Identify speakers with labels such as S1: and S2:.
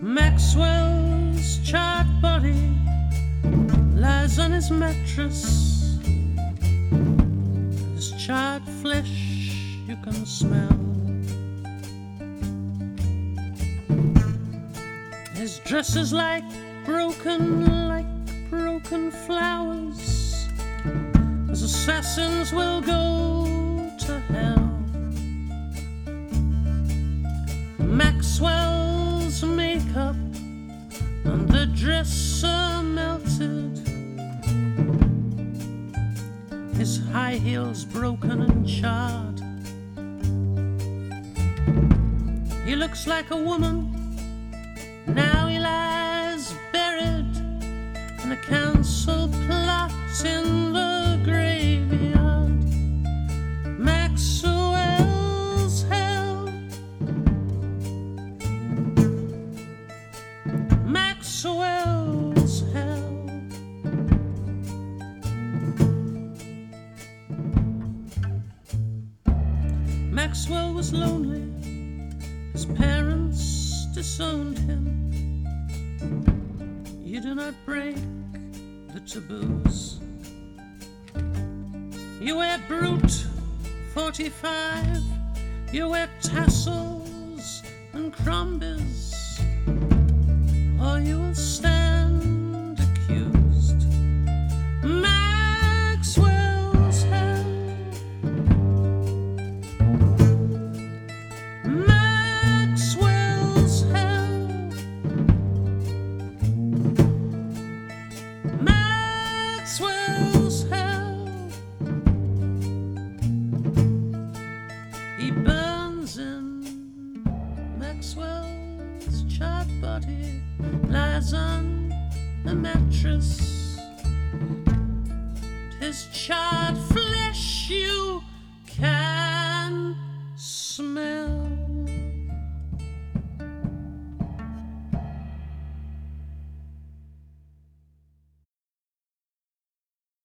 S1: Maxwell's charred body lies on his mattress. His charred flesh you can smell. His dress is like broken flowers, as assassins will go to hell. Maxwell's makeup and the dresser melted, his high heels broken and charred. He looks like a woman, now he lies buried in a council plot in the graveyard. Maxwell's hell, Maxwell's hell. Maxwell was lonely, his parents disowned him. You do not break the taboos. You wear Brute 45, you wear tassels and crombies, or you will stand accused. Maxwell's hell, Maxwell's hell, Maxwell's hell. He burns in Maxwell's charred body, lies on a mattress. His charred flesh you